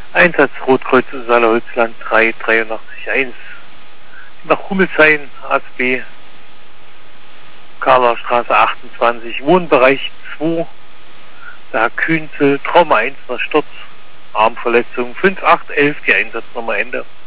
Einsatz Rotkreuz Saale-Holzland 3881. Nach Hummelshain, ASB, Karlauerstraße 28, Wohnbereich 2, der Herr Künzel, Trauma 1 nach Sturz, Armverletzung 5811, die Einsatznummer Ende.